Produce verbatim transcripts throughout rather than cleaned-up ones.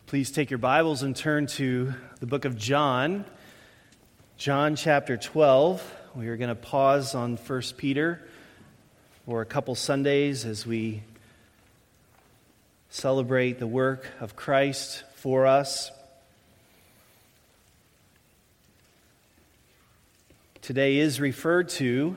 Please take your Bibles and turn to the book of John, John chapter twelve. We are going to pause on First Peter for a couple Sundays as we celebrate the work of Christ for us. Today is referred to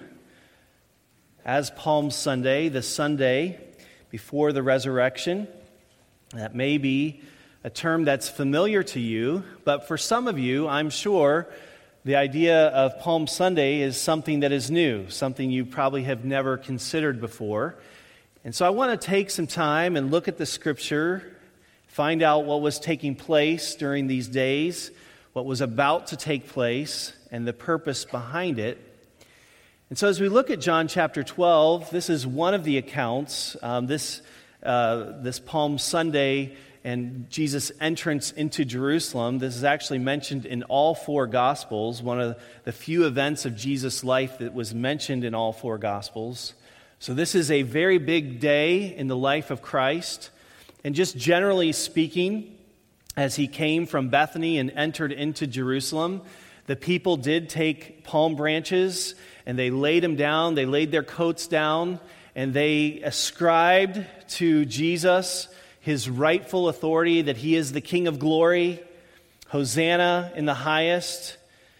as Palm Sunday, the Sunday before the resurrection. That may be a term that's familiar to you, but for some of you, I'm sure the idea of Palm Sunday is something that is new, something you probably have never considered before. And so I want to take some time and look at the Scripture, find out what was taking place during these days, what was about to take place, and the purpose behind it. And so as we look at John chapter twelve, this is one of the accounts, um, this, uh, this Palm Sunday and Jesus' entrance into Jerusalem. This is actually mentioned in all four Gospels, one of the few events of Jesus' life that was mentioned in all four Gospels. So this is a very big day in the life of Christ. And just generally speaking, as he came from Bethany and entered into Jerusalem, the people did take palm branches and they laid them down, they laid their coats down, and they ascribed to Jesus his rightful authority, that he is the King of glory, Hosanna in the highest.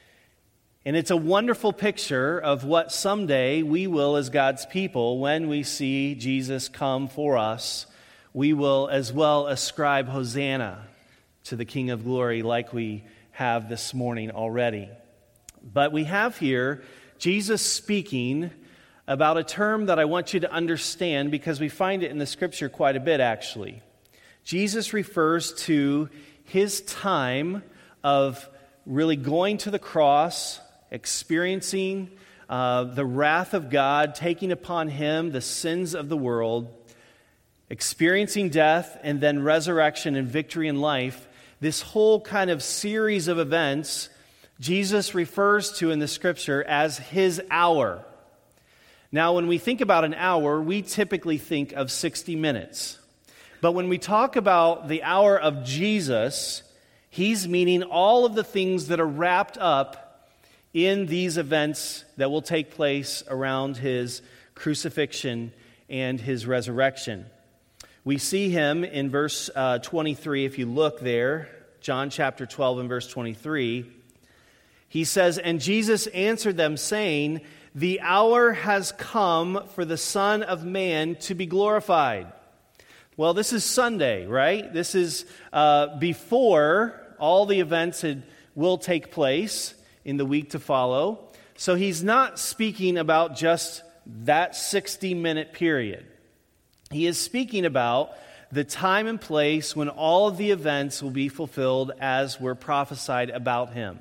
And it's a wonderful picture of what someday we will, as God's people, when we see Jesus come for us, we will as well ascribe Hosanna to the King of glory like we have this morning already. But we have here Jesus speaking about a term that I want you to understand because we find it in the Scripture quite a bit, actually. Jesus refers to his time of really going to the cross, experiencing uh, the wrath of God, taking upon him the sins of the world, experiencing death, and then resurrection and victory in life. This whole kind of series of events Jesus refers to in the Scripture as his hour. Now, when we think about an hour, we typically think of sixty minutes. But when we talk about the hour of Jesus, he's meaning all of the things that are wrapped up in these events that will take place around his crucifixion and his resurrection. We see him in verse uh, twenty-three, if you look there, John chapter twelve and verse twenty-three. He says, "And Jesus answered them, saying, The hour has come for the Son of Man to be glorified." Well, this is Sunday, right? This is uh, before all the events had, will take place in the week to follow. So he's not speaking about just that sixty-minute period. He is speaking about the time and place when all of the events will be fulfilled as were prophesied about him.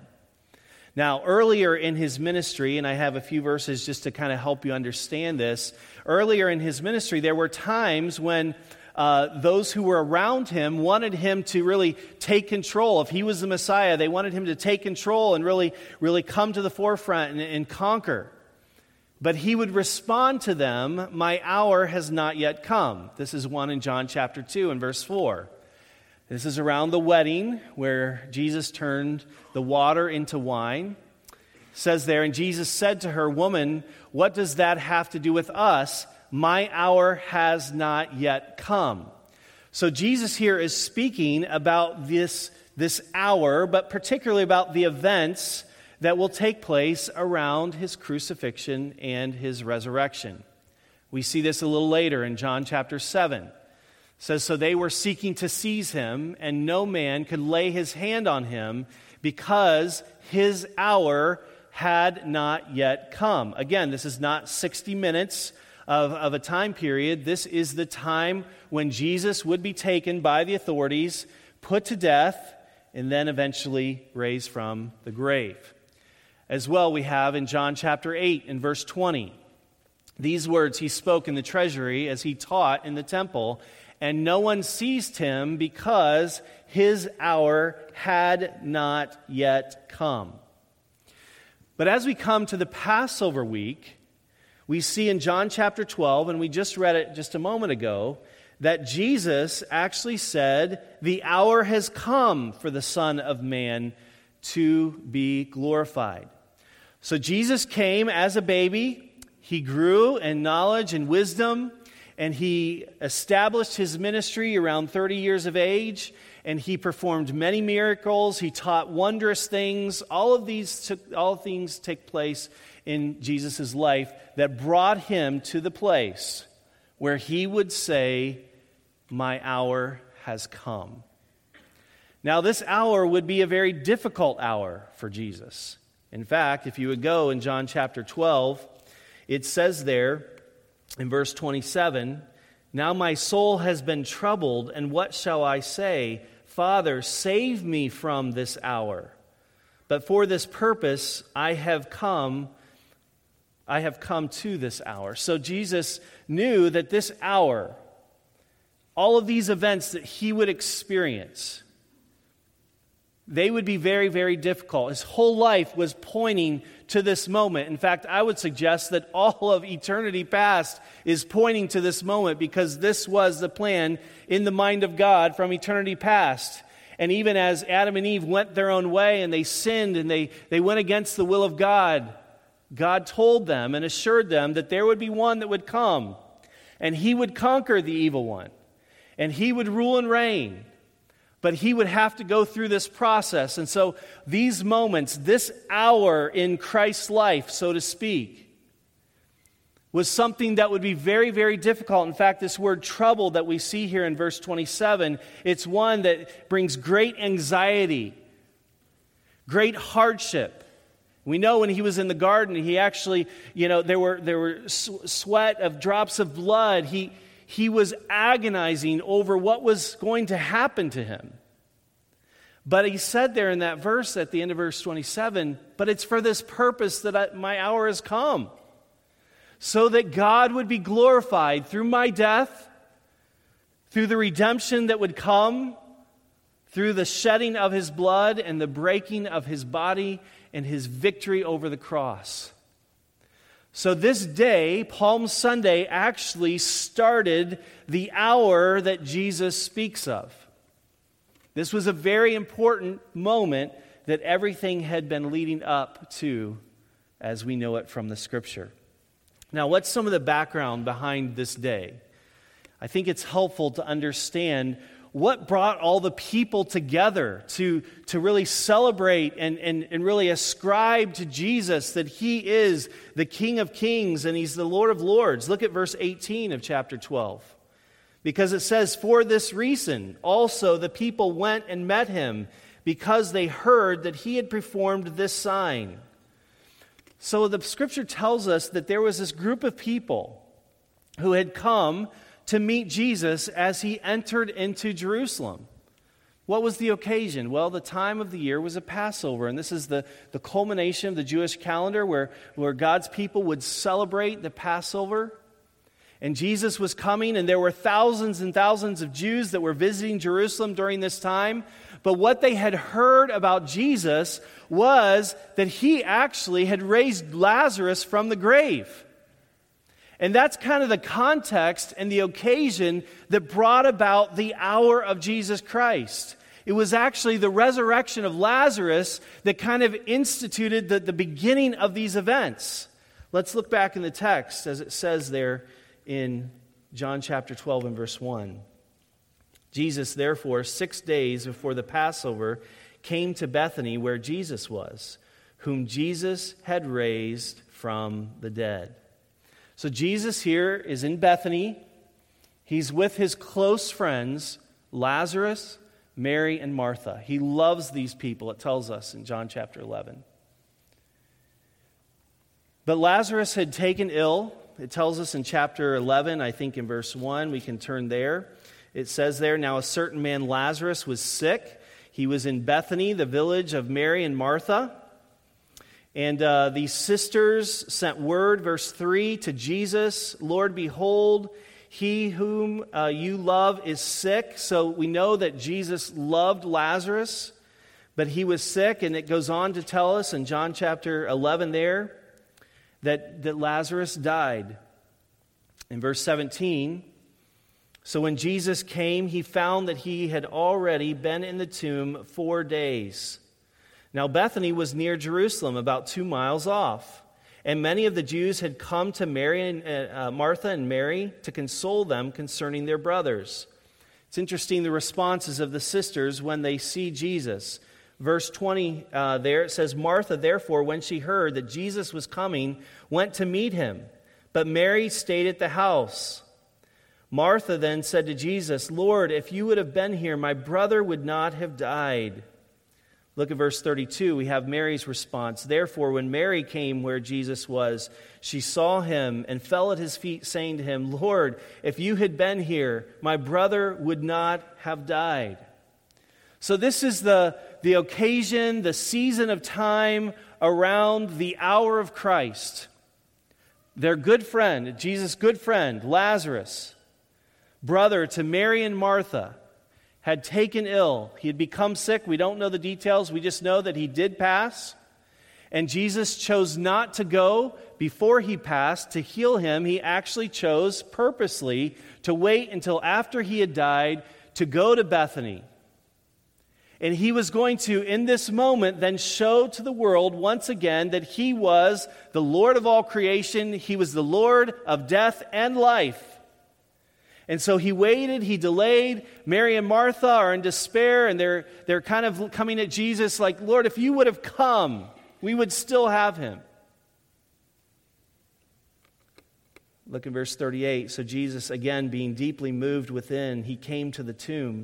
Now, earlier in his ministry, and I have a few verses just to kind of help you understand this, earlier in his ministry, there were times when Uh, those who were around him wanted him to really take control. If he was the Messiah, they wanted him to take control and really, really come to the forefront and, and conquer. But he would respond to them, "My hour has not yet come." This is one in John chapter two and verse four. This is around the wedding where Jesus turned the water into wine. It says there, "And Jesus said to her, 'Woman, what does that have to do with us? My hour has not yet come.'" So Jesus here is speaking about this, this hour, but particularly about the events that will take place around his crucifixion and his resurrection. We see this a little later in John chapter seven. It says, "So they were seeking to seize him, and no man could lay his hand on him because his hour had not yet come." Again, this is not sixty minutes Of, of a time period. This is the time when Jesus would be taken by the authorities, put to death, and then eventually raised from the grave. As well, we have in John chapter eight and verse twenty, these words he spoke in the treasury as he taught in the temple, "And no one seized him because his hour had not yet come." But as we come to the Passover week, we see in John chapter twelve, and we just read it just a moment ago, that Jesus actually said, "The hour has come for the Son of Man to be glorified." So Jesus came as a baby. He grew in knowledge and wisdom, and he established his ministry around thirty years of age, and he performed many miracles. He taught wondrous things. All of these took, all things take place in Jesus' life that brought him to the place where he would say, "My hour has come." Now, this hour would be a very difficult hour for Jesus. In fact, if you would go in John chapter twelve, it says there in verse twenty-seven, "Now my soul has been troubled, and what shall I say? Father, save me from this hour. But for this purpose I have come, I have come to this hour." So Jesus knew that this hour, all of these events that he would experience, they would be very, very difficult. His whole life was pointing to this moment. In fact, I would suggest that all of eternity past is pointing to this moment, because this was the plan in the mind of God from eternity past. And even as Adam and Eve went their own way and they sinned and they, they went against the will of God, God told them and assured them that there would be one that would come, and he would conquer the evil one, and he would rule and reign. But he would have to go through this process. And so these moments, this hour in Christ's life, so to speak, was something that would be very, very difficult. In fact, this word trouble that we see here in verse twenty-seven, it's one that brings great anxiety, great hardship. We know when he was in the garden, he actually, you know, there were there were sweat of drops of blood. He He was agonizing over what was going to happen to him. But he said there in that verse at the end of verse twenty-seven, "But it's for this purpose that I, my hour has come, so that God would be glorified through my death, through the redemption that would come, through the shedding of his blood and the breaking of his body and his victory over the cross." So this day, Palm Sunday, actually started the hour that Jesus speaks of. This was a very important moment that everything had been leading up to, as we know it from the Scripture. Now, what's some of the background behind this day? I think it's helpful to understand what brought all the people together to, to really celebrate and, and, and really ascribe to Jesus that he is the King of Kings and he's the Lord of Lords. Look at verse eighteen of chapter twelve. Because it says, "For this reason also the people went and met him, because they heard that he had performed this sign." So the Scripture tells us that there was this group of people who had come to meet Jesus as he entered into Jerusalem. What was the occasion? Well, the time of the year was a Passover, and this is the, the culmination of the Jewish calendar where, where God's people would celebrate the Passover. And Jesus was coming, and there were thousands and thousands of Jews that were visiting Jerusalem during this time. But what they had heard about Jesus was that he actually had raised Lazarus from the grave. And that's kind of the context and the occasion that brought about the hour of Jesus Christ. It was actually the resurrection of Lazarus that kind of instituted the, the beginning of these events. Let's look back in the text as it says there in John chapter twelve and verse one. Jesus, therefore, six days before the Passover, came to Bethany where Jesus was, whom Jesus had raised from the dead. So Jesus here is in Bethany. He's with his close friends, Lazarus, Mary, and Martha. He loves these people, it tells us in John chapter eleven. But Lazarus had taken ill. It tells us in chapter eleven, I think in verse one, we can turn there. It says there, "Now a certain man Lazarus was sick. He was in Bethany, the village of Mary and Martha. And uh, these sisters sent word," verse three, "to Jesus, 'Lord, behold, he whom uh, you love is sick.'" So we know that Jesus loved Lazarus, but he was sick. And it goes on to tell us in John chapter eleven there that, that Lazarus died. In verse seventeen, So when Jesus came, he found that he had already been in the tomb four days. Now Bethany was near Jerusalem, about two miles off. And many of the Jews had come to Mary and uh, Martha and Mary to console them concerning their brothers. It's interesting the responses of the sisters when they see Jesus. Verse twenty uh, there, it says, Martha, therefore, when she heard that Jesus was coming, went to meet him. But Mary stayed at the house. Martha then said to Jesus, Lord, if you would have been here, my brother would not have died. Look at verse thirty-two. We have Mary's response. Therefore, when Mary came where Jesus was, she saw him and fell at his feet, saying to him, Lord, if you had been here, my brother would not have died. So this is the, the occasion, the season of time around the hour of Christ. Their good friend, Jesus' good friend, Lazarus, brother to Mary and Martha, had taken ill. He had become sick. We don't know the details. We just know that he did pass. And Jesus chose not to go before he passed to heal him. He actually chose purposely to wait until after he had died to go to Bethany. And he was going to, in this moment, then show to the world once again that he was the Lord of all creation. He was the Lord of death and life. And so he waited, he delayed. Mary and Martha are in despair, and they're, they're kind of coming at Jesus like, Lord, if you would have come, we would still have him. Look at verse thirty-eight. So Jesus, again, being deeply moved within, he came to the tomb.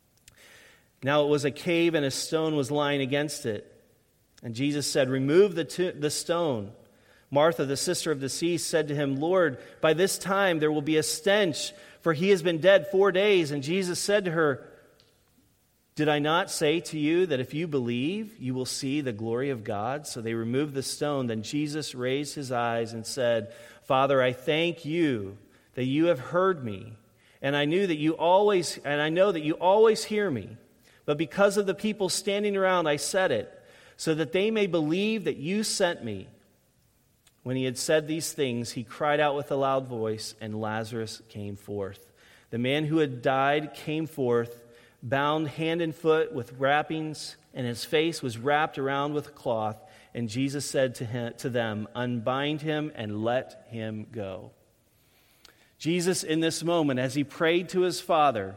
Now it was a cave, and a stone was lying against it. And Jesus said, remove the, to- the stone. Martha, the sister of the deceased, said to him, Lord, by this time there will be a stench, for he has been dead four days. And Jesus said to her, did I not say to you that if you believe, you will see the glory of God? So they removed the stone. Then Jesus raised his eyes and said, Father, I thank you that you have heard me, and I knew that you always, and I know that you always hear me. But because of the people standing around, I said it, so that they may believe that you sent me. When he had said these things, he cried out with a loud voice, and Lazarus came forth. The man who had died came forth, bound hand and foot with wrappings, and his face was wrapped around with a cloth. And Jesus said to him, to them, unbind him and let him go. Jesus, in this moment, as he prayed to his Father,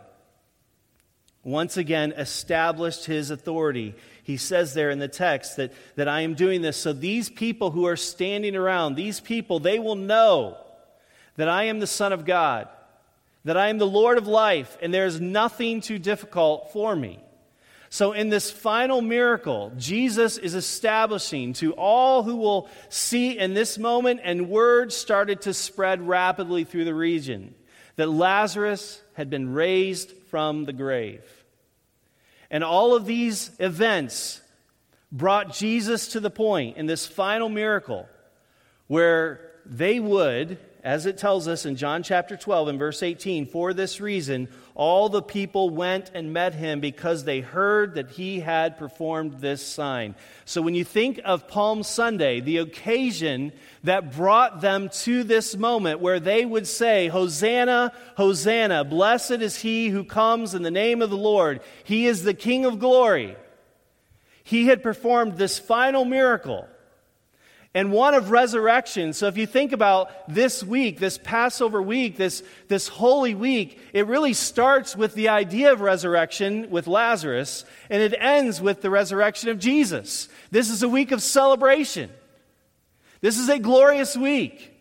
once again established his authority. He says there in the text that, that I am doing this so these people who are standing around, these people, they will know that I am the Son of God, that I am the Lord of life, and there is nothing too difficult for me. So in this final miracle, Jesus is establishing to all who will see in this moment, and word started to spread rapidly through the region, that Lazarus had been raised from the grave. And all of these events brought Jesus to the point in this final miracle where they would, as it tells us in John chapter twelve and verse eighteen, for this reason, all the people went and met him because they heard that he had performed this sign. So when you think of Palm Sunday, the occasion that brought them to this moment where they would say, Hosanna, Hosanna, blessed is he who comes in the name of the Lord. He is the King of glory. He had performed this final miracle. And one of resurrection. So if you think about this week, this Passover week, this, this Holy Week, it really starts with the idea of resurrection with Lazarus, and it ends with the resurrection of Jesus. This is a week of celebration. This is a glorious week.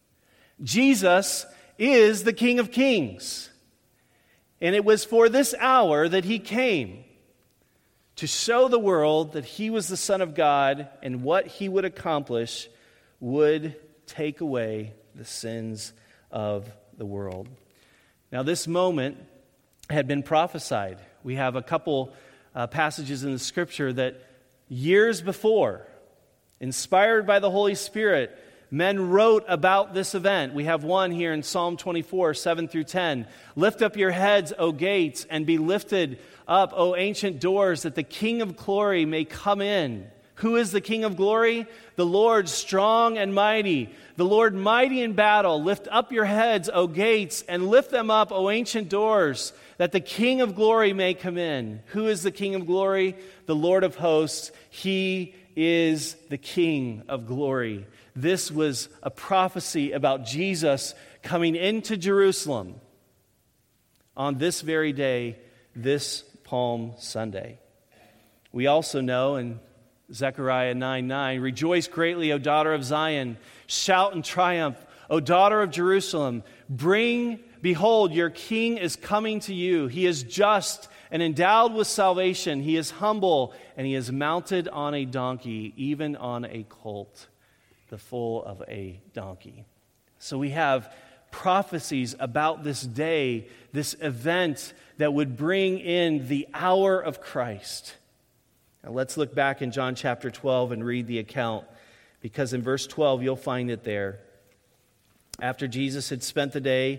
Jesus is the King of Kings. And it was for this hour that he came to show the world that he was the Son of God, and what he would accomplish would take away the sins of the world. Now, this moment had been prophesied. We have a couple uh, passages in the Scripture that years before, inspired by the Holy Spirit, men wrote about this event. We have one here in Psalm twenty-four, seven through ten. Lift up your heads, O gates, and be lifted up, O ancient doors, that the King of glory may come in. Who is the King of glory? The Lord strong and mighty. The Lord mighty in battle. Lift up your heads, O gates, and lift them up, O ancient doors, that the King of glory may come in. Who is the King of glory? The Lord of hosts. He is the King of glory. This was a prophecy about Jesus coming into Jerusalem on this very day, this Palm Sunday. We also know in Zechariah nine nine, rejoice greatly, O daughter of Zion. Shout in triumph, O daughter of Jerusalem. Bring, behold, your king is coming to you. He is just and endowed with salvation. He is humble, and he is mounted on a donkey, even on a colt, the foal of a donkey. So we have prophecies about this day, this event that would bring in the hour of Christ. Now let's look back in John chapter twelve and read the account, because in verse twelve you'll find it there. After Jesus had spent the day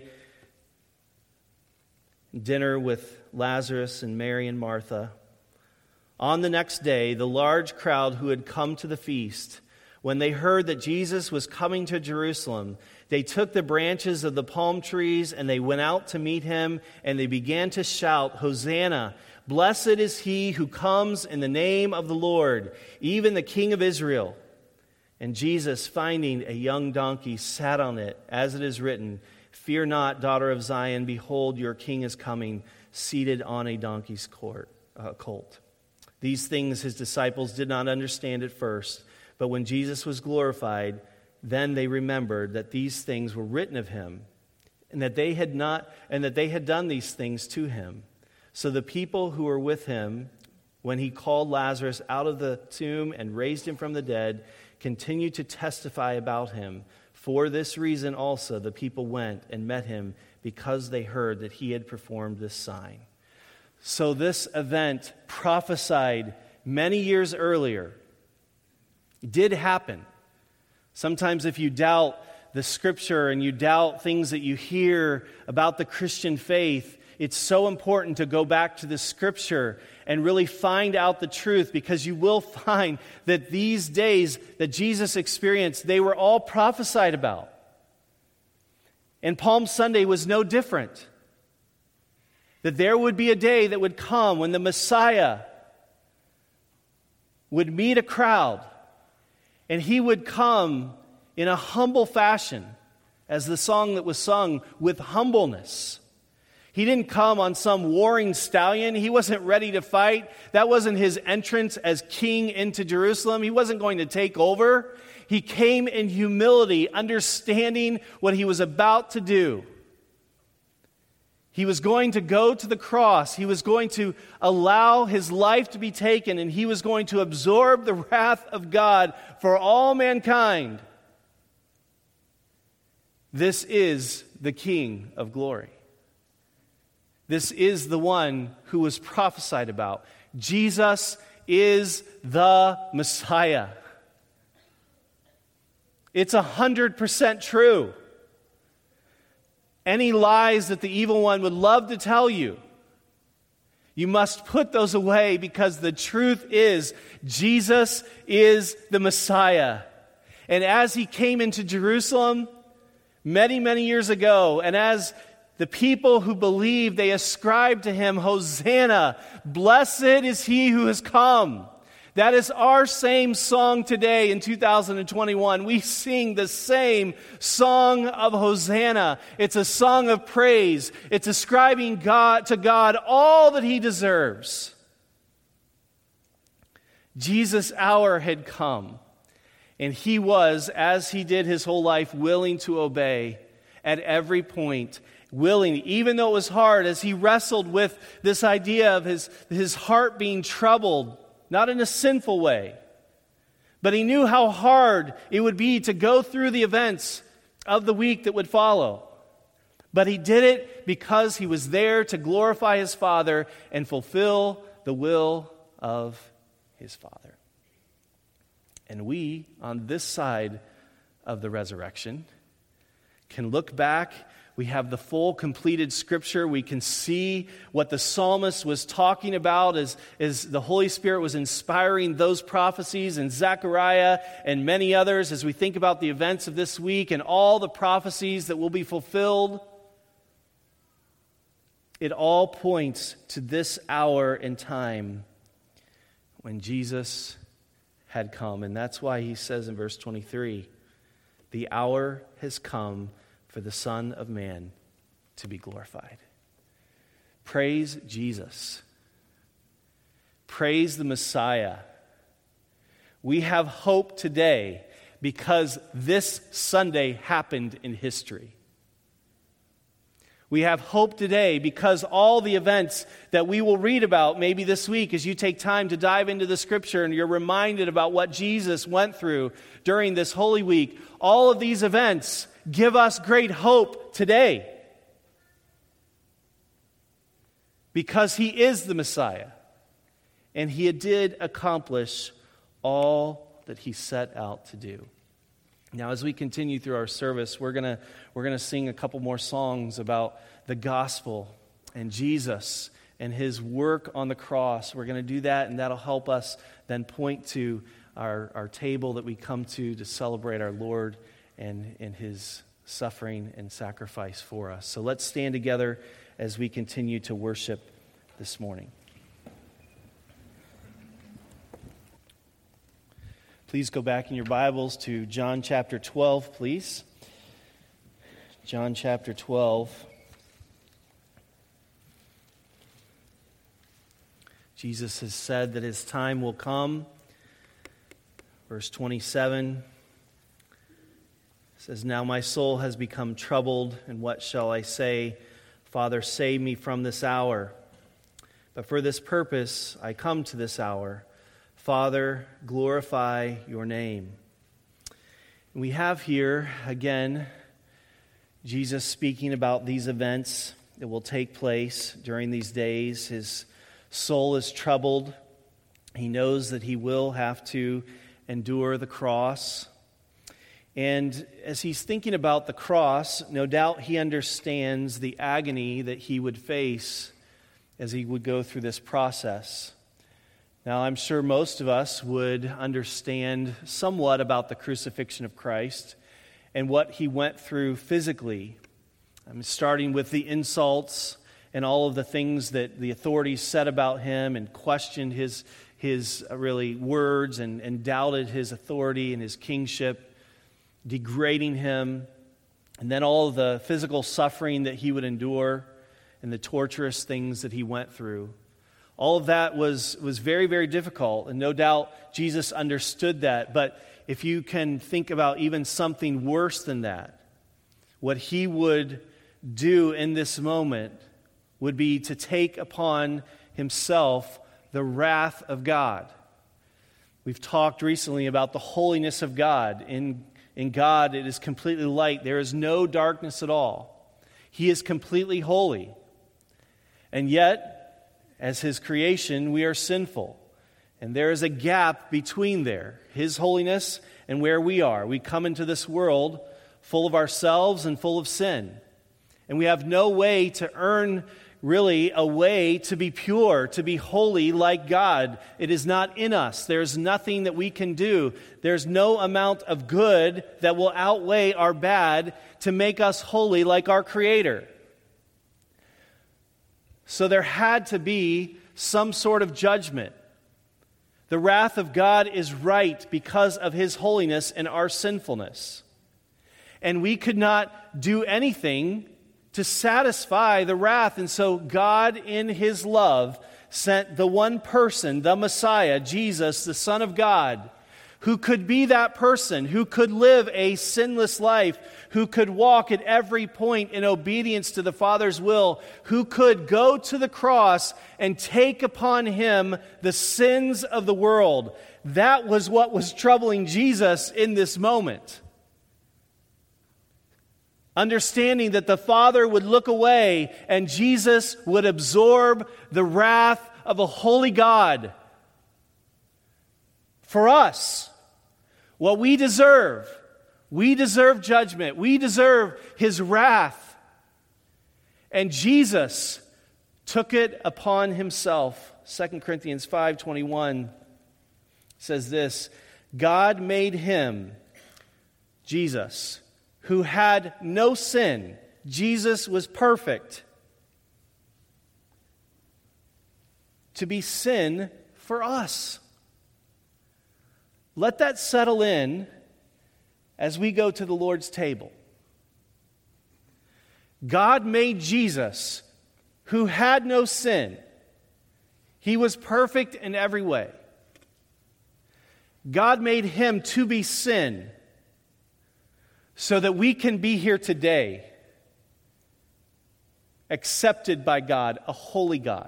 dinner with Lazarus and Mary and Martha, on the next day the large crowd who had come to the feast, when they heard that Jesus was coming to Jerusalem, they took the branches of the palm trees and they went out to meet him, and they began to shout, Hosanna! Blessed is he who comes in the name of the Lord, even the King of Israel. And Jesus, finding a young donkey, sat on it, as it is written, Fear not, daughter of Zion, behold, your king is coming, seated on a donkey's court, uh, colt. These things his disciples did not understand at first, but when Jesus was glorified, then they remembered that these things were written of him, and that they had not, and that they had done these things to him. So the people who were with him, when he called Lazarus out of the tomb and raised him from the dead, continued to testify about him. For this reason also the people went and met him, because they heard that he had performed this sign. So this event, prophesied many years earlier, did happen. Sometimes if you doubt the Scripture and you doubt things that you hear about the Christian faith, it's so important to go back to the Scripture and really find out the truth, because you will find that these days that Jesus experienced, they were all prophesied about. And Palm Sunday was no different. That there would be a day that would come when the Messiah would meet a crowd, and he would come in a humble fashion, as the song that was sung, with humbleness. He didn't come on some warring stallion. He wasn't ready to fight. That wasn't his entrance as king into Jerusalem. He wasn't going to take over. He came in humility, understanding what he was about to do. He was going to go to the cross. He was going to allow his life to be taken, and he was going to absorb the wrath of God for all mankind. This is the King of glory. This is the one who was prophesied about. Jesus is the Messiah. It's a hundred percent true. Any lies that the evil one would love to tell you, you must put those away, because the truth is Jesus is the Messiah. And as he came into Jerusalem many, many years ago, and as the people who believe, they ascribe to him, Hosanna, blessed is he who has come. That is our same song today in two thousand twenty-one. We sing the same song of Hosanna. It's a song of praise. It's ascribing God to God all that he deserves. Jesus' hour had come, and he was, as he did his whole life, willing to obey at every point. Willing, even though it was hard, as he wrestled with this idea of his, his heart being troubled, not in a sinful way, but he knew how hard it would be to go through the events of the week that would follow. But he did it because he was there to glorify his Father and fulfill the will of his Father. And we, on this side of the resurrection, can look back We have the full, completed Scripture. We can see what the psalmist was talking about as, as the Holy Spirit was inspiring those prophecies in Zechariah and many others as we think about the events of this week and all the prophecies that will be fulfilled. It all points to this hour in time when Jesus had come. And that's why he says in verse twenty-three, the hour has come for the Son of Man to be glorified. Praise Jesus. Praise the Messiah. We have hope today because this Sunday happened in history. We have hope today because all the events that we will read about maybe this week as you take time to dive into the Scripture and you're reminded about what Jesus went through during this Holy Week, all of these events give us great hope today because he is the Messiah and he did accomplish all that he set out to do. Now, as we continue through our service, we're gonna we're gonna sing a couple more songs about the gospel and Jesus and his work on the cross. We're gonna do that, and that'll help us then point to our, our table that we come to to celebrate our Lord and, and his suffering and sacrifice for us. So let's stand together as we continue to worship this morning. Please go back in your Bibles to John chapter twelve, please. John chapter twelve. Jesus has said that his time will come. Verse twenty-seven says, "Now my soul has become troubled, and what shall I say? Father, save me from this hour. But for this purpose I come to this hour. Father, glorify your name." And we have here, again, Jesus speaking about these events that will take place during these days. His soul is troubled. He knows that he will have to endure the cross. And as he's thinking about the cross, no doubt he understands the agony that he would face as he would go through this process. Now, I'm sure most of us would understand somewhat about the crucifixion of Christ and what he went through physically. I'm starting with the insults and all of the things that the authorities said about him and questioned his, his uh, really words and, and doubted his authority and his kingship, degrading him, and then all of the physical suffering that he would endure and the torturous things that he went through. All of that was, was very, very difficult, and no doubt Jesus understood that. But if you can think about even something worse than that, what he would do in this moment would be to take upon himself the wrath of God. We've talked recently about the holiness of God. In, in God, it is completely light. There is no darkness at all. He is completely holy. And yet, as his creation, we are sinful. And there is a gap between there, his holiness and where we are. We come into this world full of ourselves and full of sin. And we have no way to earn really a way to be pure, to be holy like God. It is not in us. There's nothing that we can do. There's no amount of good that will outweigh our bad to make us holy like our Creator. So there had to be some sort of judgment. The wrath of God is right because of his holiness and our sinfulness. And we could not do anything to satisfy the wrath. And so God, in his love, sent the one person, the Messiah, Jesus, the Son of God, who could be that person, who could live a sinless life, who could walk at every point in obedience to the Father's will, who could go to the cross and take upon him the sins of the world. That was what was troubling Jesus in this moment. Understanding that the Father would look away and Jesus would absorb the wrath of a holy God for us. What we deserve. We deserve judgment. We deserve his wrath. And Jesus took it upon himself. Second Corinthians five twenty-one says this, God made him, Jesus, who had no sin. Jesus was perfect, to be sin for us. Let that settle in as we go to the Lord's table. God made Jesus, who had no sin. He was perfect in every way. God made him to be sin so that we can be here today, accepted by God, a holy God.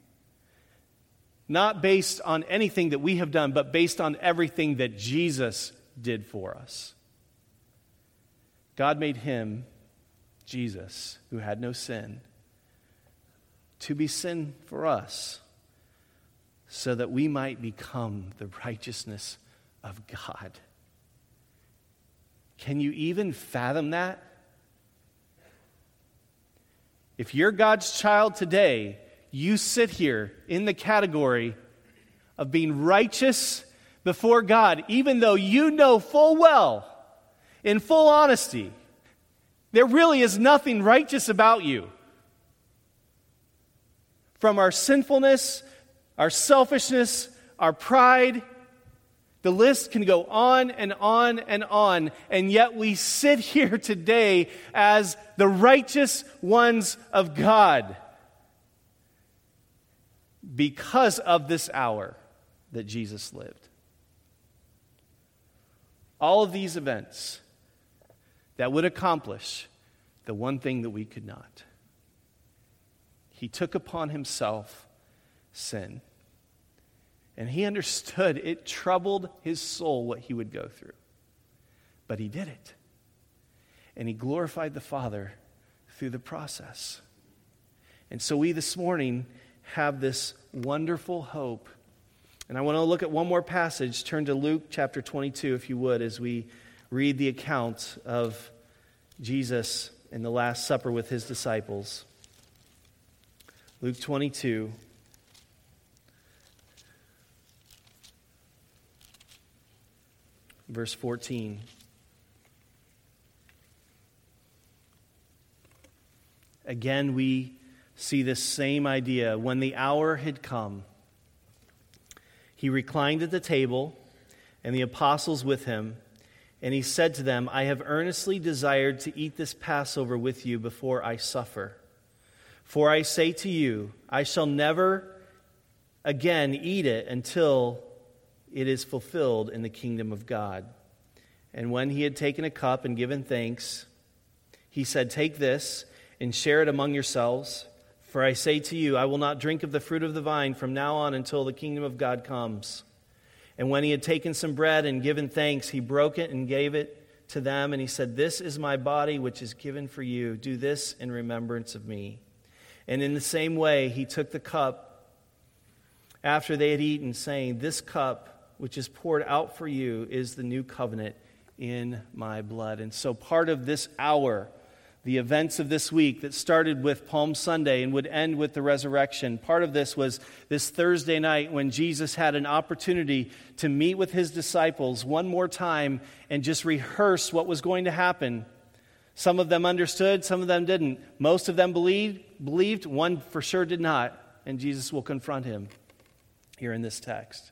Not based on anything that we have done, but based on everything that Jesus did for us. God made him, Jesus, who had no sin, to be sin for us, so that we might become the righteousness of God. Can you even fathom that? If you're God's child today, you sit here in the category of being righteous before God, even though you know full well, in full honesty, there really is nothing righteous about you. From our sinfulness, our selfishness, our pride, the list can go on and on and on, and yet we sit here today as the righteous ones of God because of this hour that Jesus lived. All of these events that would accomplish the one thing that we could not. He took upon himself sin. And he understood it troubled his soul what he would go through. But he did it. And he glorified the Father through the process. And so we this morning have this wonderful hope. And I want to look at one more passage. Turn to Luke chapter twenty-two, if you would, as we read the account of Jesus in the Last Supper with his disciples. Luke twenty-two. Verse fourteen. Again, we see this same idea. When the hour had come, he reclined at the table, and the apostles with him, and he said to them, I have earnestly desired to eat this Passover with you before I suffer. For I say to you, I shall never again eat it until it is fulfilled in the kingdom of God. And when he had taken a cup and given thanks, he said, take this and share it among yourselves. For I say to you, I will not drink of the fruit of the vine from now on until the kingdom of God comes. And when he had taken some bread and given thanks, he broke it and gave it to them. And he said, this is my body which is given for you. Do this in remembrance of me. And in the same way, he took the cup after they had eaten, saying, this cup which is poured out for you is the new covenant in my blood. And so part of this hour, the events of this week that started with Palm Sunday and would end with the resurrection, part of this was this Thursday night when Jesus had an opportunity to meet with his disciples one more time and just rehearse what was going to happen. Some of them understood, some of them didn't. Most of them believed, believed, one for sure did not. And Jesus will confront him here in this text.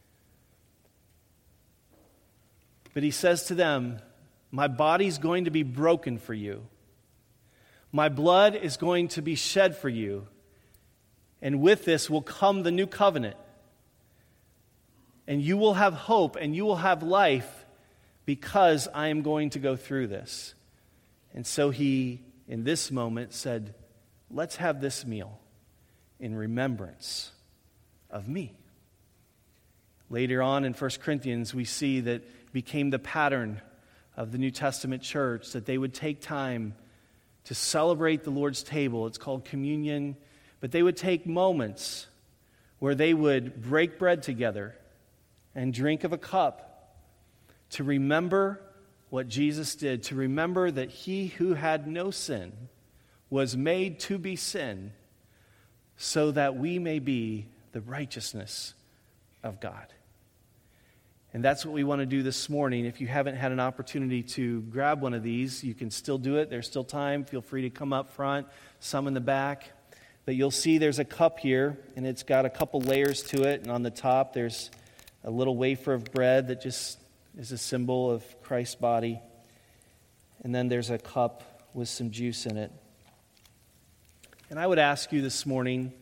But he says to them, my body's going to be broken for you. My blood is going to be shed for you. And with this will come the new covenant. And you will have hope and you will have life because I am going to go through this. And so he, in this moment, said, let's have this meal in remembrance of me. Later on in First Corinthians, we see that became the pattern of the New Testament church, that they would take time to celebrate the Lord's table. It's called communion. But they would take moments where they would break bread together and drink of a cup to remember what Jesus did, to remember that he who had no sin was made to be sin so that we may be the righteousness of God. And that's what we want to do this morning. If you haven't had an opportunity to grab one of these, you can still do it. There's still time. Feel free to come up front, some in the back. But you'll see there's a cup here, and it's got a couple layers to it. And on the top, there's a little wafer of bread that just is a symbol of Christ's body. And then there's a cup with some juice in it. And I would ask you this morning,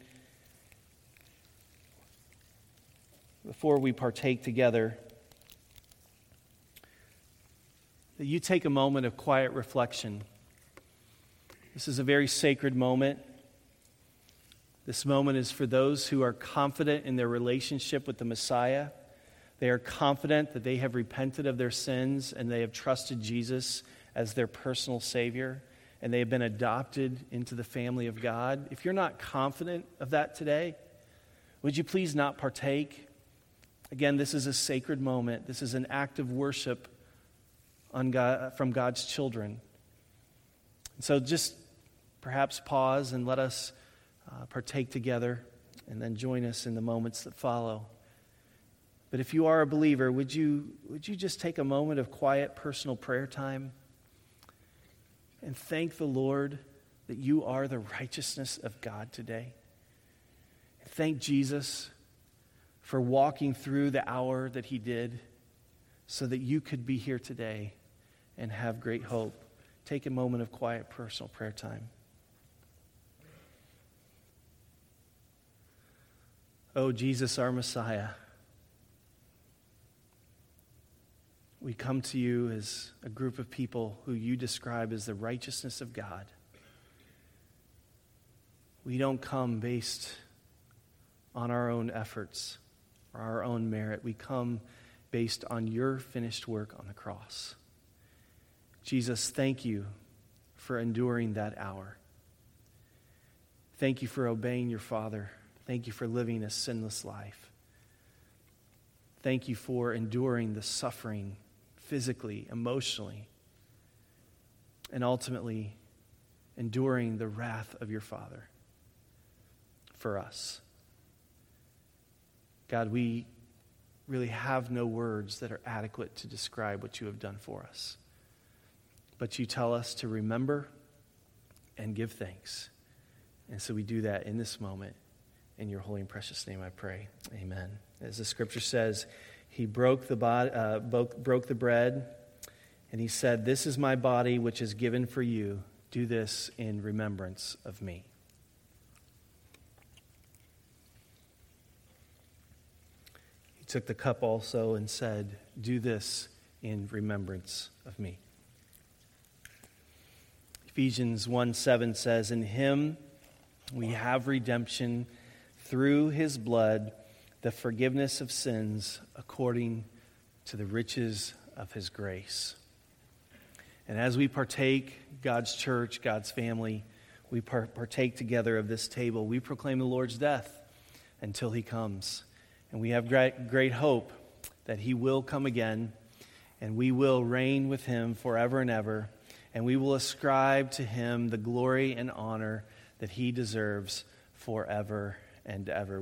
before we partake together, that you take a moment of quiet reflection. This is a very sacred moment. This moment is for those who are confident in their relationship with the Messiah. They are confident that they have repented of their sins and they have trusted Jesus as their personal Savior, and they have been adopted into the family of God. If you're not confident of that today, would you please not partake? Again, this is a sacred moment. This is an act of worship on God, from God's children. So just perhaps pause and let us uh, partake together, and then join us in the moments that follow. But if you are a believer, would you, would you just take a moment of quiet personal prayer time and thank the Lord that you are the righteousness of God today? Thank Jesus for walking through the hour that he did so that you could be here today and have great hope. Take a moment of quiet personal prayer time. Oh, Jesus, our Messiah, we come to you as a group of people who you describe as the righteousness of God. We don't come based on our own efforts or our own merit. We come based on your finished work on the cross. Jesus, thank you for enduring that hour. Thank you for obeying your Father. Thank you for living a sinless life. Thank you for enduring the suffering physically, emotionally, and ultimately enduring the wrath of your Father for us. God, we really have no words that are adequate to describe what you have done for us. But you tell us to remember and give thanks. And so we do that in this moment. In your holy and precious name I pray. Amen. As the scripture says, he broke the, body, uh, broke, broke the bread, and he said, "This is my body which is given for you. Do this in remembrance of me." He took the cup also and said, "Do this in remembrance of me." Ephesians one seven says, "In him we have redemption through his blood, the forgiveness of sins according to the riches of his grace." And as we partake, God's church, God's family, we partake together of this table. We proclaim the Lord's death until he comes. And we have great, great hope that he will come again, and we will reign with him forever and ever, and we will ascribe to him the glory and honor that he deserves forever and ever.